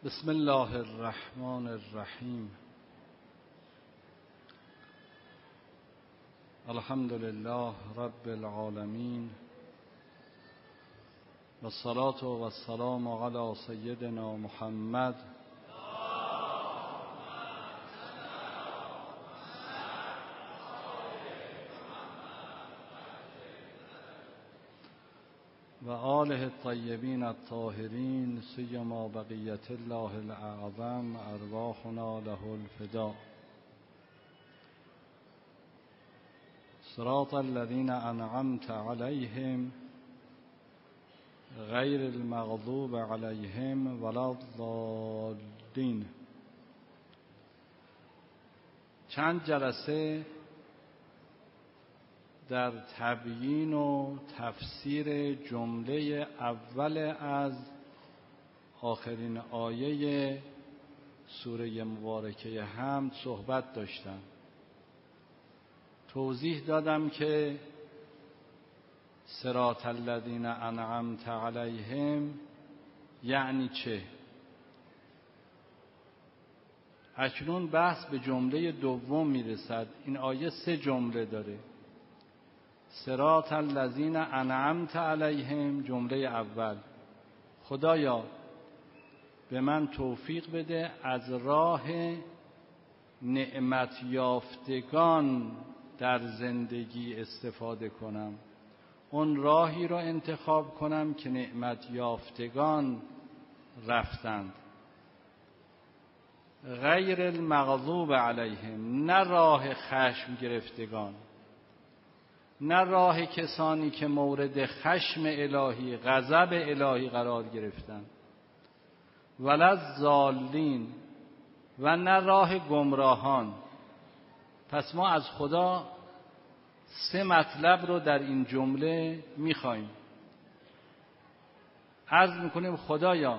بسم الله الرحمن الرحیم. الحمد لله رب العالمین و الصلاة و السلام علی سیدنا محمد و آله الطیبین الطاهرین سیما بقیت الله الاعظم ارواحنا له الفداء. صراط الذین انعمت علیهم غیر المغضوب علیهم ولا الضالین. چند جلسه در تبیین و تفسیر جمله اول از آخرین آیه سوره مبارکه حمد صحبت داشتم. توضیح دادم که صراط الذین انعمت علیهم یعنی چه. اکنون بحث به جمله دوم میرسد. این آیه 3 جمله داره. صراط الذین انعمت علیهم جمله اول، خدایا به من توفیق بده از راه نعمت یافتگان در زندگی استفاده کنم، اون راهی رو انتخاب کنم که نعمت یافتگان رفتند. غیر المغضوب علیهم، نه راه خشم گرفتگان، نه راه کسانی که مورد خشم الهی، غضب الهی قرار گرفتند. ولا الضالین، و نه راه گمراهان. پس ما از خدا 3 مطلب رو در این جمله میخوایم. عرض میکنیم خدایا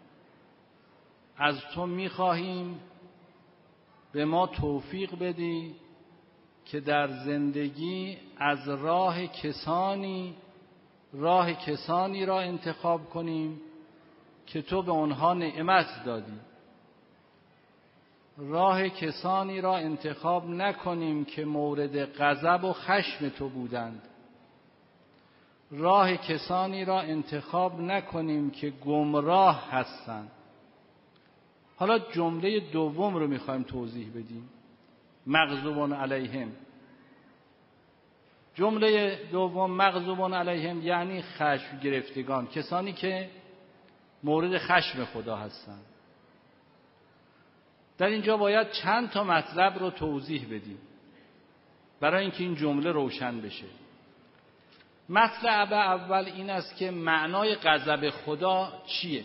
از تو میخواهیم به ما توفیق بدی که در زندگی از راه کسانی را انتخاب کنیم که تو به آنها نعمت دادی. راه کسانی را انتخاب نکنیم که مورد غضب و خشم تو بودند. راه کسانی را انتخاب نکنیم که گمراه هستند. حالا جمله دوم رو میخوایم توضیح بدیم. مغضوب علیهم. جمله دوم مغضوب علیهم یعنی خشم گرفتگان، کسانی که مورد خشم خدا هستند. در اینجا باید چند تا مطلب رو توضیح بدیم برای اینکه این جمله روشن بشه. مطلب اول این است که معنای غضب خدا چیه؟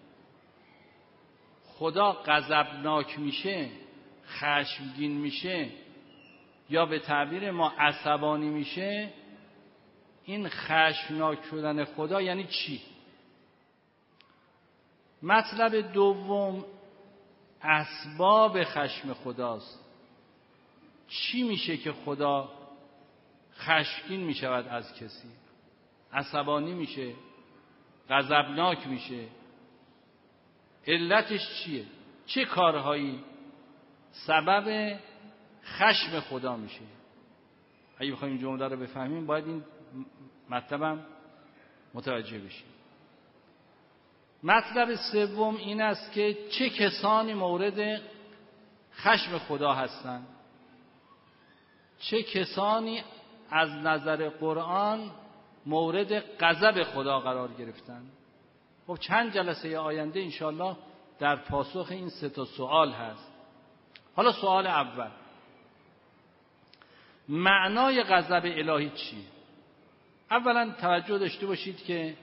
خدا غضبناک میشه، خشمگین میشه، یا به تعبیر ما عصبانی میشه. این خشمناک شدن خدا یعنی چی؟ مطلب دوم اسباب خشم خداست. چی میشه که خدا خشمگین میشود از کسی، عصبانی میشه، غضبناک میشه؟ علتش چیه؟ چه کارهایی سبب خشم خدا میشه؟ اگه بخوایم این جمله رو بفهمیم باید این مطلبم متوجه بشیم. مطلب سوم این است که چه کسانی مورد خشم خدا هستند، چه کسانی از نظر قرآن مورد غضب خدا قرار گرفتند. خب چند جلسه آینده انشاءالله در پاسخ این 3 سوال هست. حالا سوال اول، معنای غضب الهی چیه؟ اولا توجه داشته باشید که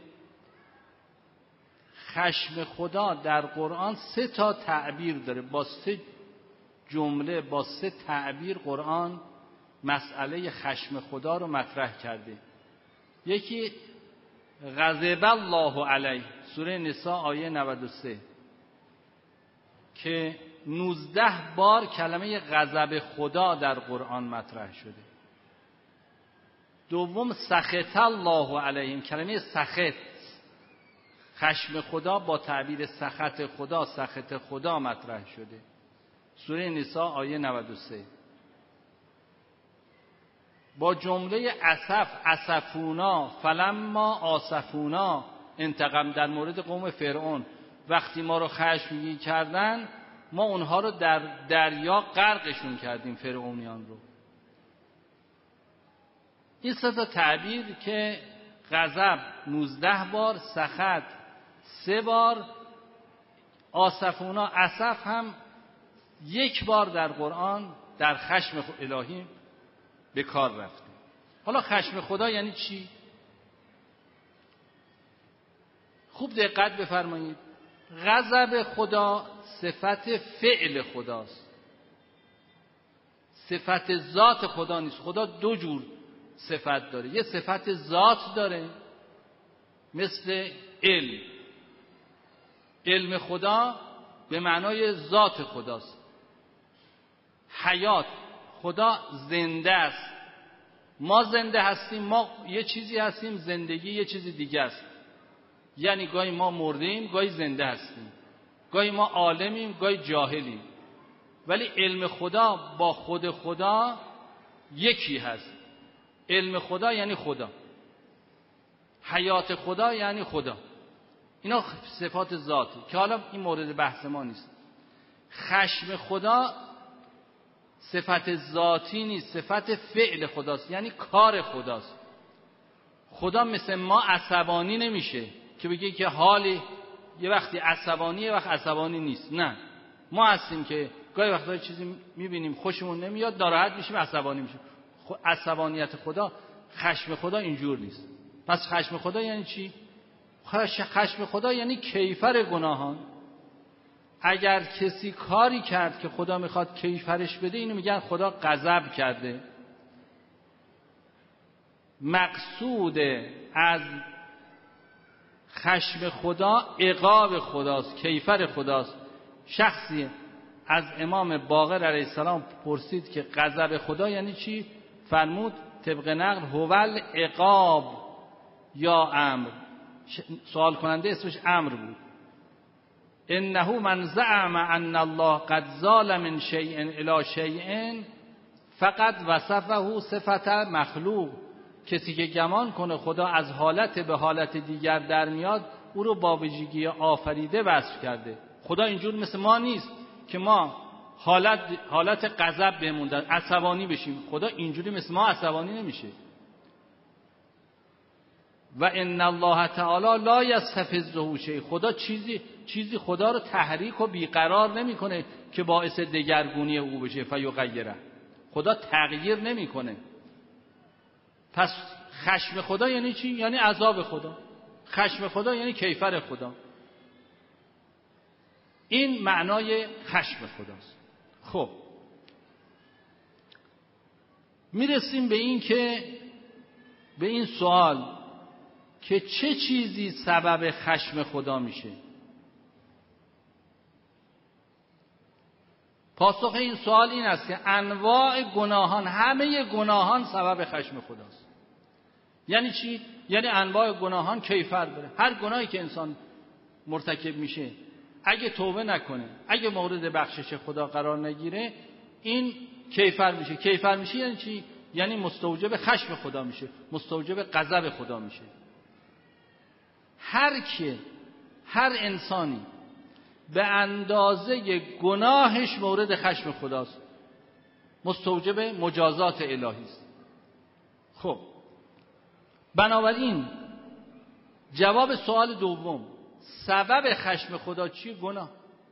خشم خدا در قرآن 3 تعبیر داره. با 3 جمله، با 3 تعبیر قرآن مسئله خشم خدا رو مطرح کرده. یکی غضب الله علیه، سوره نساء آیه 93 که 19 بار کلمه غضب خدا در قرآن مطرح شده. دوم سخط الله علیهم، کلمه سخط، خشم خدا با تعبیر سخط خدا، سخط خدا مطرح شده. سوره نساء آیه 93. با جمله اسف، اسفونا فلما آسفونا، انتقام در مورد قوم فرعون، وقتی ما رو خشمگین کردن ما اونها رو در دریا غرقشون کردیم، فرعونیان رو. این سه تا تعبیر که غضب 19 بار، سخط 3 بار، آسفونا اسف هم 1 بار در قرآن در خشم الهی به کار رفته. حالا خشم خدا یعنی چی؟ خوب دقت بفرمایید. غضب خدا صفت فعل خداست، صفت ذات خدا نیست. خدا 2 جور صفت داره. یه صفت ذات داره مثل علم خدا به معنای ذات خداست. حیات، خدا زنده است، ما زنده هستیم، ما یه چیزی هستیم، زندگی یه چیز دیگه است. یعنی گاهی ما مردیم، گاهی زنده هستیم، گاهی ما عالمیم، گاهی جاهلیم، ولی علم خدا با خود خدا یکی هست. علم خدا یعنی خدا، حیات خدا یعنی خدا. اینا صفات ذاتی که حالا این مورد بحث ما نیست. خشم خدا صفت ذاتی نیست، صفت فعل خداست، یعنی کار خداست. خدا مثل ما عصبانی نمیشه که بگه که حالی یه وقتی عصبانی یه وقت عصبانی نیست. نه، ما هستیم که گاهی وقتا چیزی میبینیم خوشمون نمیاد، ناراحت میشیم، عصبانی میشیم. عصبانیت خدا، خشم خدا اینجور نیست. پس خشم خدا یعنی چی؟ خشم خدا یعنی کیفر گناهان. اگر کسی کاری کرد که خدا میخواد کیفرش بده، اینو میگن خدا غضب کرده. مقصود از خشم خدا عقاب خداست، کیفر خداست. شخصی از امام باقر علیه السلام پرسید که غضب خدا یعنی چی؟ فرمود طبق نقل هوال عقاب یا امر. سوال کننده اسمش امر بود. انه من زعم ان الله قد زال من شیء الی شیء فقط وصفه صفت مخلوق. کسی که گمان کنه خدا از حالت به حالت دیگر در میاد، او رو با ویژگی آفریده وصف کرده. خدا اینجور مثل ما نیست که ما حالت غضب بهمون داد، عصبانی بشیم. خدا اینجوری مثل ما عصبانی نمیشه. و ان الله تعالی لا یستفزه شیء. خدا چیزی خدا رو تحریک و بیقرار نمیکنه که باعث دگرگونی او بشه. فیغیره، خدا تغییر نمیکنه. پس خشم خدا یعنی چی؟ یعنی عذاب خدا. خشم خدا یعنی کیفر خدا. این معنای خشم خداست. خب میرسیم به این سوال که چه چیزی سبب خشم خدا میشه. پاسخ این سوال این است که انواع گناهان، همه گناهان سبب خشم خداست. یعنی چی؟ یعنی انواع گناهان کیفر داره. هر گناهی که انسان مرتکب میشه اگه توبه نکنه، اگه مورد بخشش خدا قرار نگیره، این کیفر میشه. کیفر میشه یعنی چی؟ یعنی مستوجب خشم خدا میشه، مستوجب غضب خدا میشه. هر انسانی به اندازه گناهش مورد خشم خداست، مستوجب مجازات الهی است. خب بنابراین جواب سوال دوم، سبب خشم خدا چیه؟ گناه.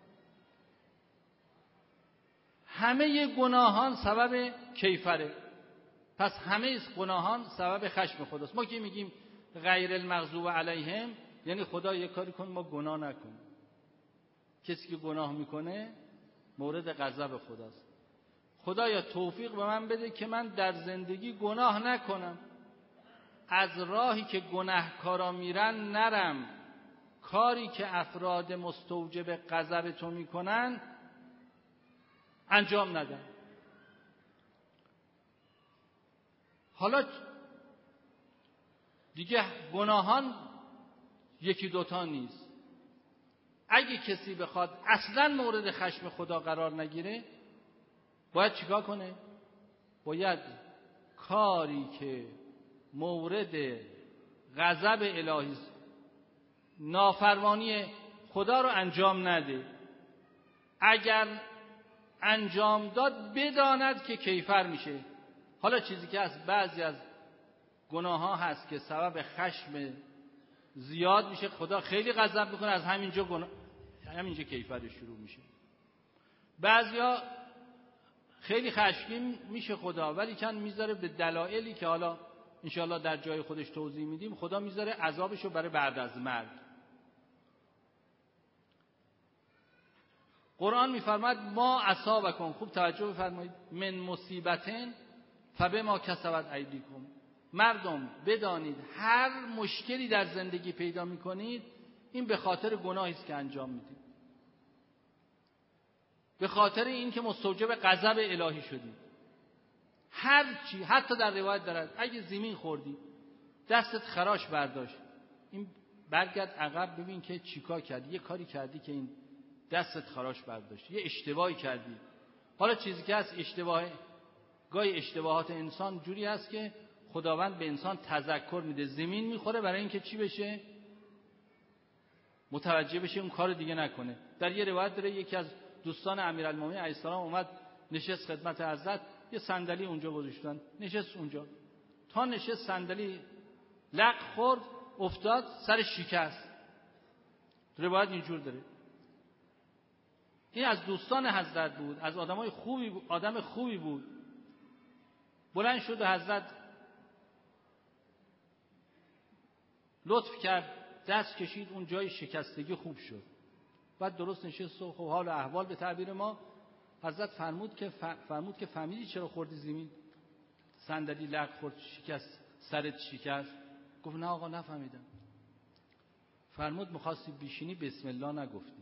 همه گناهان سبب کیفره. پس همه گناهان سبب خشم خداست. ما که میگیم غیر المغضوب علیهم، یعنی خدا یک کاری کن ما گناه نکنیم. کسی که گناه میکنه مورد غضب خداست. خدایا توفیق به من بده که من در زندگی گناه نکنم، از راهی که گناهکارا میرن نرم، کاری که افراد مستوجب غضب تو میکنن انجام ندم. حالا دیگه گناهان یکی دوتا نیست. اگه کسی بخواد اصلا مورد خشم خدا قرار نگیره باید چیکار کنه؟ باید کاری که مورد غضب الهی است، نافرمانی خدا رو انجام نده. اگر انجام داد بداند که کیفر میشه. حالا چیزی که از بعضی از گناه ها هست که سبب خشم زیاد میشه، خدا خیلی غضب میکنه، از همینجا کیفر شروع میشه. بعضیا خیلی خشمگین میشه خدا، ولی چند میذاره به دلایلی که حالا انشاءالله در جای خودش توضیح میدیم، خدا میذاره عذابشو برای بعد از مرگ. قرآن میفرماید ما اصابکم، خوب توجه بفرمایید، من مصیبتن فبما کسبت ایدیکم. مردم بدانید هر مشکلی در زندگی پیدا میکنید این به خاطر گناهی است که انجام میدید، به خاطر این که مستوجب غضب الهی شدید. هر چی، حتی در روایت دارد اگه زمین خوردی دستت خراش برداشت، این برگرد عقب ببین که چیکار کردی، یه کاری کردی که این دستت خراش برداشت، یه اشتباهی کردی. حالا چیزی که هست گاهی اشتباهات انسان جوری هست که خداوند به انسان تذکر میده، زمین میخوره برای اینکه چی بشه؟ متوجه بشه اون کار دیگه نکنه. در یه روایت داره یکی از دوستان امیرالمومنین علیه السلام اومد نشست خدمت حضرت، یه صندلی اونجا گذاشتن، نشست اونجا، تا نشست صندلی لق خورد، افتاد، سرش شکست. روایت اینجور داره. این از دوستان حضرت بود، از آدمای خوبی بود، آدم خوبی بود. بلند شد و حضرت لطف کرد، دست کشید، اون جای شکستگی خوب شد. بعد درست نشست و خب حال و احوال به تعبیر ما حضرت فرمود که فهمیدی چرا خوردی زمین؟ صندلی لق خورد، شکست، سرت شکست. گفت نه آقا نفهمیدم. فرمود می‌خواستی بیشینی بسم الله نگفتی.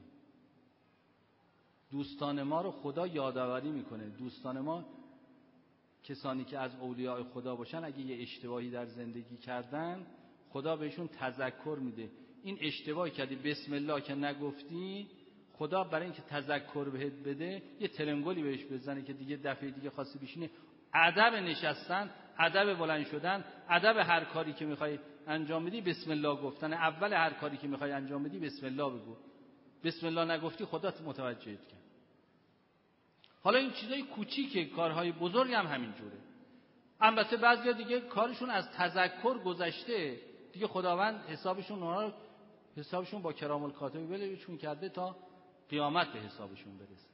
دوستان ما رو خدا یادآوری میکنه. دوستان ما کسانی که از اولیاء خدا باشن اگه یه اشتباهی در زندگی کردن خدا بهشون تذکر میده. این اشتباهی کردی بسم الله که نگفتی، خدا برای اینکه تذکر بهت بده یه تلنگلی بهش بزنه که دیگه دفعه دیگه خواستی بشینی، ادب نشستن، ادب بلند شدن، ادب هر کاری که میخوای انجام بدی بسم الله گفتن. اول هر کاری که میخوای انجام بدی بسم الله بگو. بسم الله نگفتی خدا متوجهت کرد. حالا این چیزای کوچیکه، کارهای بزرگ هم همین جوره. البته بعضیا دیگه کارشون از تذکر گذشته، دیگه خداوند حسابشون با کرام الکاتبین ولشون کرده تا قیامت به حسابشون برسه.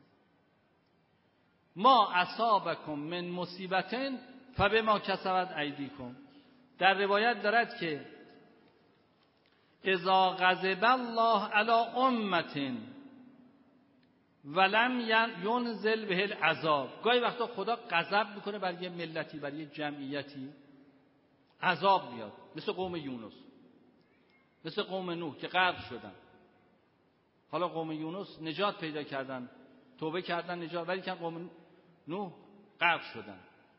ما اصابکم من مصیبتن فبما کسبت ایدیکم. در روایت دارد که اذا غضب الله علی امة ولم ینزل به العذاب. گاهی وقتا خدا غضب میکنه بر یه ملتی، بر یه جمعیتی، عذاب میاد، مثل قوم یونس، مثل قوم نوح که غرق شدن. حالا قوم یونس نجات پیدا کردن، توبه کردن، نجات، ولی که قوم نوح غرق شدن.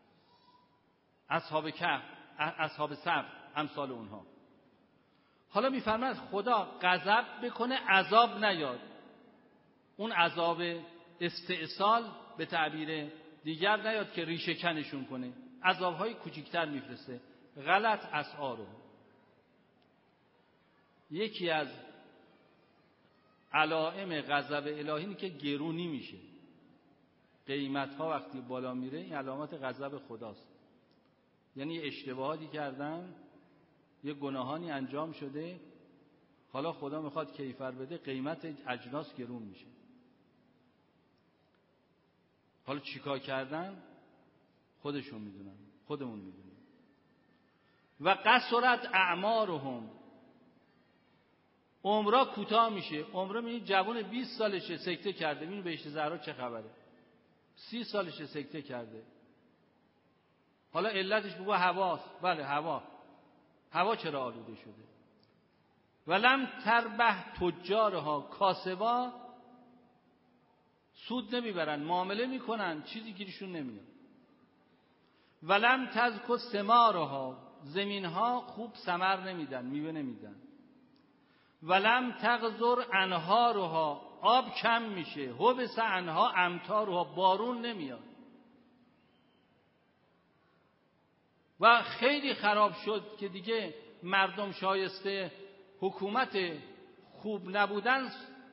اصحاب کهف، اصحاب صبر، امثال اونها. حالا میفرماید خدا غضب بکنه عذاب نیاد، اون عذاب استئصال به تعبیر دیگر نیاد که ریشه کنشون کنه، عذابهای کوچکتر میفرسته. غلط اسعاره. یکی از علائم غضب الهی اینه که گرونی میشه، قیمت‌ها وقتی بالا میره، این علامت غضب خداست. یعنی اشتباهاتی کردن، یه گناهانی انجام شده، حالا خدا میخواد کیفر بده، قیمت اجناس گرون میشه. حالا چیکار کردن خودشون میدونن، خودمون میدونیم. و قصرت اعمارهم، عمرها کوتاه میشه. عمره میبینی جوان 20 سالشه سکته کرده، ببین بهشت زهرا چه خبره، 30 سالشه سکته کرده. حالا علتش بگو هواست. بله هوا چرا آلوده شده. ولم تربح تجارها، کاسبا سود نمیبرن، معامله میکنن، چیزی گیرشون نمیاد. ولم تزکو ثمارها، زمینها خوب ثمر نمیدن، میوه نمیدن. ولم تغزر انهارها، آب کم میشه، حبس عنها امطارها، بارون نمیاد و خیلی خراب شد که دیگه مردم شایسته حکومت خوب نبودن،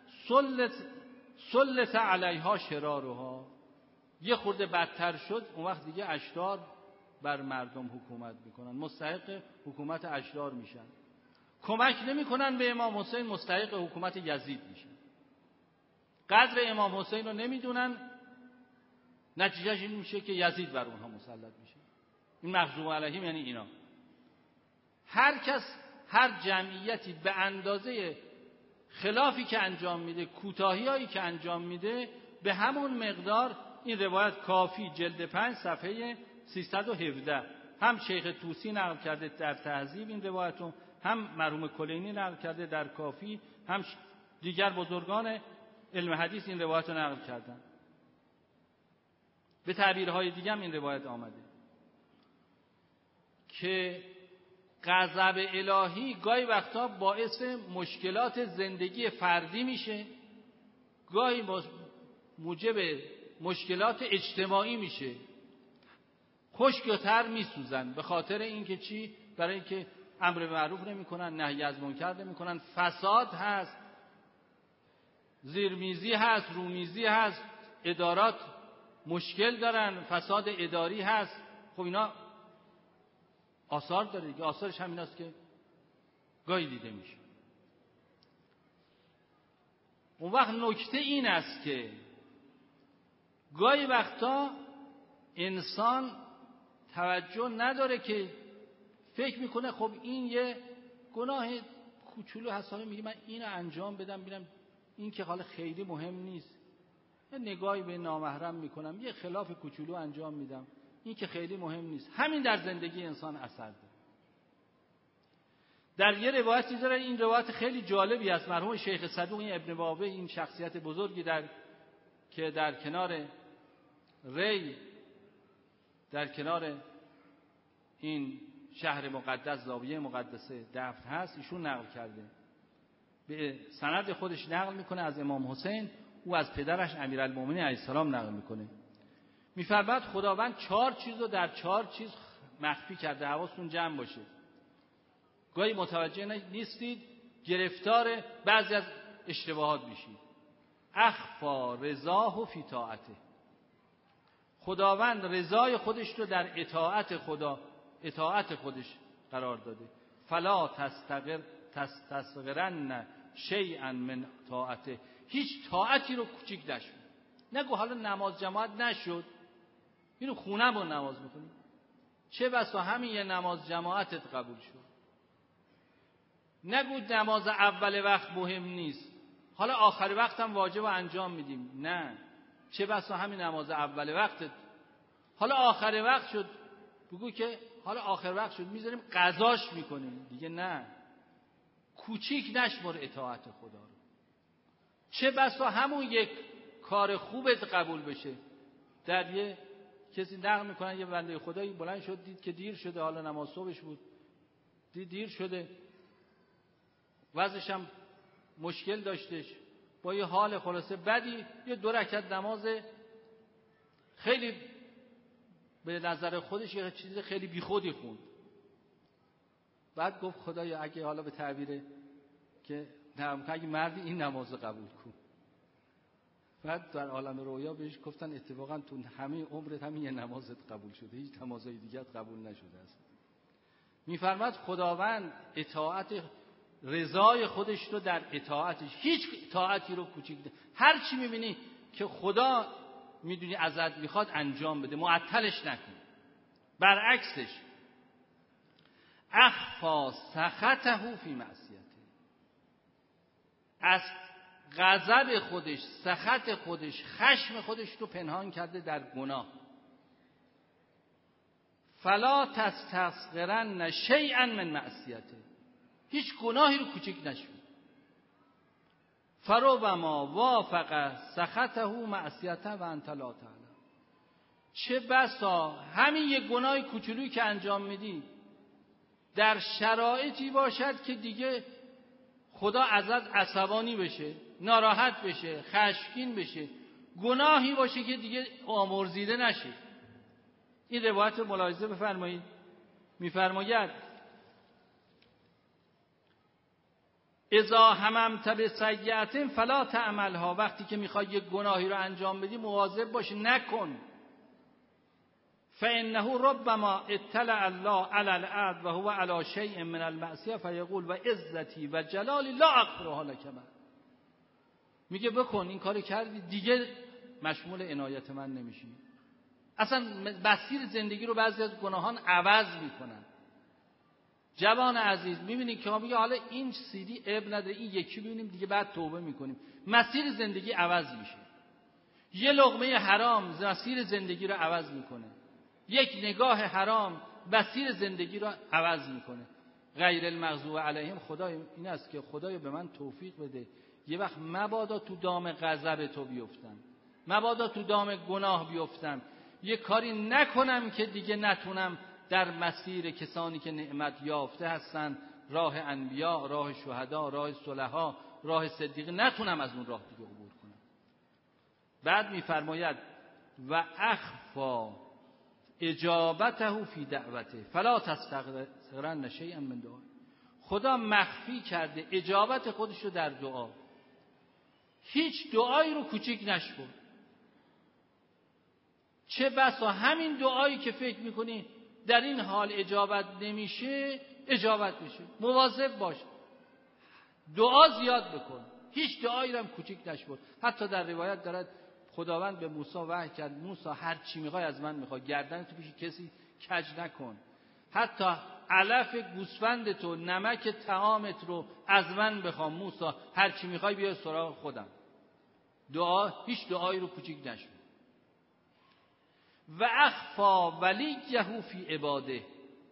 سلط علیها شرارها، یه خورده بدتر شد، اون وقت دیگه اشرار بر مردم حکومت میکنن، مستحق حکومت اشرار میشن، کمک نمیکنن به امام حسین، مستحق حکومت یزید میشن، قدر امام حسین رو نمیدونن، نتیجهش این میشه که یزید بر اونها مسلط میشه. این مغضوب علیهم یعنی اینا. هر کس، هر جمعیتی به اندازه خلافی که انجام میده، کوتاهیایی که انجام میده، به همون مقدار. این روایت کافی جلد 5 صفحه 317 هم شیخ طوسی نقل کرده در تهذیب این روایتو، هم مرحوم کلینی نقل کرده در کافی، هم دیگر بزرگان علم حدیث این روایت رو نقل کردن. به تعبیرهای دیگه هم این روایت آمده که غضب الهی گاهی وقتا باعث مشکلات زندگی فردی میشه، گاهی موجب مشکلات اجتماعی میشه، خشک و تر میسوزن. به خاطر اینکه چی؟ برای اینکه امر به معروف نمیکنن، نهی از منکر نمیکنن، فساد هست، زیرمیزی هست، رومیزی هست، ادارات مشکل دارن، فساد اداری هست. خب اینا آثار داره دیگه، آثارش همین است که گاهی دیده میشه. اون وقت نکته این است که گاهی وقتا انسان توجه نداره که فکر میکنه خب این یه گناه کوچولو هست، حالا میگه من اینو انجام بدم ببینم این که حالا خیلی مهم نیست، یه نگاهی به نامحرم میکنم، یه خلاف کوچولو انجام میدم، این که خیلی مهم نیست. همین در زندگی انسان اثر داره. در یه روایتی داره، این روایت خیلی جالبی است، مرحوم شیخ صدوق ابن بابه، این شخصیت بزرگی که در کنار ری، در کنار این شهر مقدس، زاویه مقدسه دفن هست، ایشون نقل کرده، به سند خودش نقل میکنه از امام حسین، او از پدرش امیرالمومنین علیه السلام نقل میکنه. میفرماید خداوند 4 چیز رو در 4 چیز مخفی کرده، حواستون جمع باشه. گاهی متوجه نیستید، گرفتار بعضی از اشتباهات میشید. اخفا رضاه فی طاعته، خداوند رضای خودش رو در اطاعت خدا، اطاعت خودش قرار داده. فلا تستصغرن شیئا من طاعته، هیچ طاعتی رو کوچیک نشون. نگو حالا نماز جماعت نشد، اینو خونه با نماز میکنی، چه بسا همین یه نماز جماعتت قبول شد. نگو نماز اول وقت مهم نیست، حالا آخر وقت هم واجب انجام میدیم، نه، چه بسا همین نماز اول وقتت حالا آخر وقت شد، بگو که حالا آخر وقت شد میذاریم قضاش میکنیم دیگه، نه، کوچیک نشمر اطاعت خدا رو. چه بسا همون یک کار خوبت قبول بشه. در یه کسی نقل میکنن یه بنده خدایی بلند شد، دید که دیر شده، حالا نماز صبحش بود، دیر شده، وضعش هم مشکل داشتش، با یه حال خلاصه بدی یه 2 رکعت نماز خیلی به نظر خودش یه چیز خیلی بیخودی خوند. بعد گفت خدایا اگه حالا به تعبیر که اگه مردی این نماز قبول کن. بعد در عالم رویا بهش گفتن اتفاقا تو همه عمرت همین یه نمازت قبول شده، هیچ نمازهای دیگه قبول نشده است. میفرماد خداوند اطاعت رضای خودش رو در اطاعتش، هیچ اطاعتی رو کوچیک نه. هر چی میبینی که خدا میدونی ازت میخواد انجام بده، معطلش نکن. برعکسش اخفا سخطه فی معصیته، از غضب خودش، سخط خودش، خشم خودش رو پنهان کرده در گناه. فلا تستصغرن شیئا من معصیته، هیچ گناهی رو کوچیک نشون. فربما وافق سخطه معصیته و انت لا تعلم، چه بسا همین یک گناه کوچولویی که انجام میدی در شرایطی باشد که دیگه خدا ازت عصبانی بشه، ناراحت بشه، خشمگین بشه، گناهی باشه که دیگه آمرزیده نشه. این روایت رو ملاحظه بفرمایید. میفرماید اذا هممت بسیئة فلا تعملها، وقتی که میخوای یک گناهی رو انجام بدی مواظب باش نکن. فانه ربما اطلع الله علی العبد و هو علی شیء من المعصیه فیقول و عزتی و جلالی لا اغفرها لک بعد. میگه بکن، این کارو کردی دیگه مشمول عنایت من نمیشی. اصلا مسیر زندگی رو بعضی از گناهان عوض میکنن. جوان عزیز میبینی که میگه حالا این سیدی اب نداره، این یکی ببینیم دیگه بعد توبه میکنیم. مسیر زندگی عوض میشه. یه لقمه حرام مسیر زندگی رو عوض میکنه. یک نگاه حرام مسیر زندگی رو عوض میکنه. غیر المغضوب علیهم، خدای این است که خدای به من توفیق بده یه وقت مبادا تو دام غضب تو بیفتم، مبادا تو دام گناه بیفتم، یه کاری نکنم که دیگه نتونم در مسیر کسانی که نعمت یافته هستن، راه انبیا، راه شهدا، راه صلحا، راه صدیق، نتونم از اون راه دیگه عبور کنم. بعد میفرماید و اخفا اجابته فی دعوته فلا تستغرن شیئا من دعا. خدا مخفی کرده اجابت خودش رو در دعا. هیچ دعایی رو کوچیک نشمر. چه بسا همین دعایی که فکر میکنی در این حال اجابت نمیشه، اجابت میشه. مواظب باش، دعا زیاد بکن، هیچ دعایی رو هم کوچیک نشمر. حتی در روایت دارد خداوند به موسی وحی کرد موسی هر چی میخوای از من میخوای، گردنتو پیش کسی کج نکن، حتی علف گوسفندت و نمک طعامت رو از من بخوام موسی، هر چی میخوای بیا سراغ خودم. دعا، هیچ دعایی رو کوچیک نشمر. و اخفا ولیه فی عباده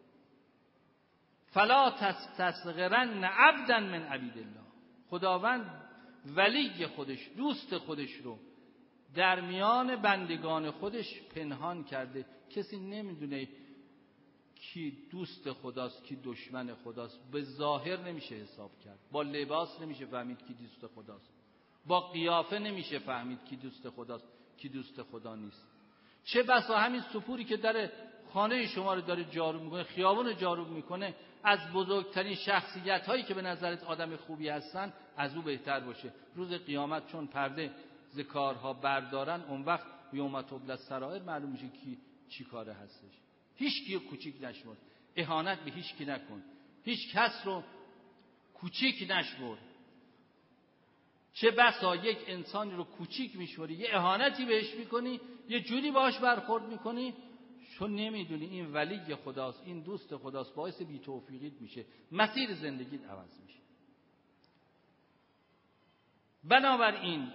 فلا تستصغرن عبدا من عبید الله. خداوند ولی خودش، دوست خودش رو در میان بندگان خودش پنهان کرده. کسی نمیدونه کی دوست خداست کی دشمن خداست. به ظاهر نمیشه حساب کرد، با لباس نمیشه فهمید کی دوست خداست، با قیافه نمیشه فهمید کی دوست خداست کی دوست خدا نیست. چه بسا همین سپوری که در خانه شما رو داره جارو میکنه، خیابون رو جارو میکنه، از بزرگترین شخصیت هایی که به نظرت آدم خوبی هستن از او بهتر باشه. روز قیامت چون پرده ز کارها بردارن، اون وقت یوم تبلی السرائر معلوم میشه کی چی کاره هستش. هیچ کی رو کوچیک نشمر، اهانت به هیچ کی نکن، هیچ کس رو کوچیک نشمر. چه بسا یک انسانی رو کوچیک میشوری، یه اهانتی بهش میکنی، یه جوری باهاش برخورد میکنی، چون نمیدونی این ولی خداست، این دوست خداست، باعث بی توفیقیت میشه، مسیر زندگیت عوض میشه. بنابراین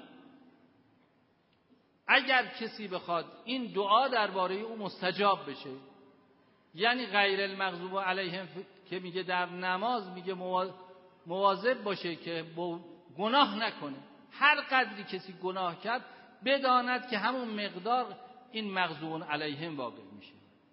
اگر کسی بخواد این دعا درباره او مستجاب بشه، یعنی غیر المغضوب علیهم که میگه در نماز میگه مواظب باشه که گناه نکنه. هر قدری کسی گناه کرد بداند که همون مقدار این مغضوب علیهم واقع میشه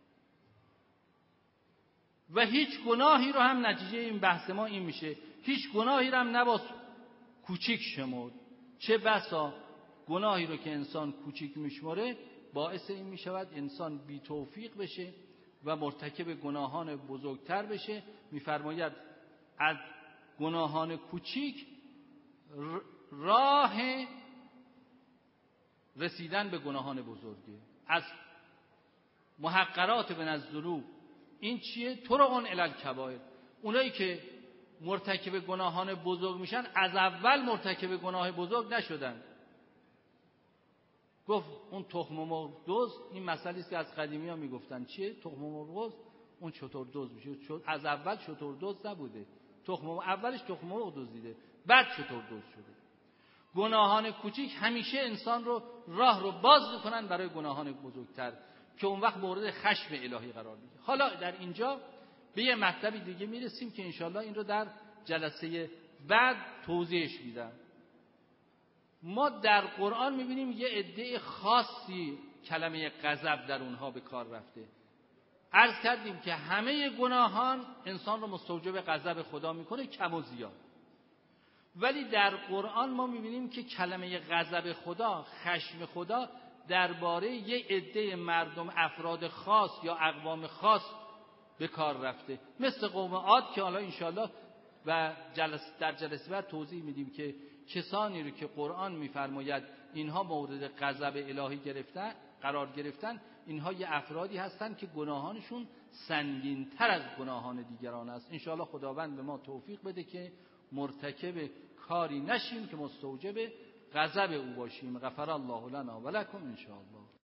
و هیچ گناهی رو هم، نتیجه این بحث ما این میشه، هیچ گناهی رو هم نباید کوچیک شمرد. چه بسا گناهی رو که انسان کوچیک میشمره باعث این میشود انسان بی توفیق بشه و مرتکب گناهان بزرگتر بشه. میفرماید از گناهان کوچیک راه رسیدن به گناهان بزرگه. از محقرات من الذنوب، این چیه؟ طرق الی الکبائر. اونایی که مرتکب گناهان بزرگ میشن از اول مرتکب گناه بزرگ نشدن. گفت اون تخم مرغ دزد، این مسئله است که از قدیمی ها میگفتن چیه؟ تخم مرغ دزد اون شتر دزد میشه. از اول شتر دزد نبوده، اولش تخم مرغ دزدیده بعد شتر دزد شده. گناهان کوچیک همیشه انسان رو راه رو باز میکنن برای گناهان بزرگتر که اون وقت مورد خشم الهی قرار میگیره. حالا در اینجا به یه مطلبی دیگه میرسیم که انشالله این رو در جلسه بعد توضیحش میدم. ما در قرآن میبینیم یه عده خاصی کلمه غضب در اونها به کار رفته. عرض کردیم که همه گناهان انسان رو مستوجب غضب خدا میکنه، کم و زیاد. ولی در قرآن ما می‌بینیم که کلمه غضب خدا، خشم خدا درباره یه عده مردم، افراد خاص یا اقوام خاص به کار رفته، مثل قوم عاد که حالا انشالله و در جلسه بعد توضیح میدیم که کسانی رو که قرآن میفرماید اینها مورد غضب الهی قرار گرفتن، اینها یه افرادی هستند که گناهانشون سنگین‌تر از گناهان دیگران است. انشالله خداوند به ما توفیق بده که مرتکب کاری نشیم که مستوجب غضب او باشیم. غفر الله لنا و لکم انشاءالله.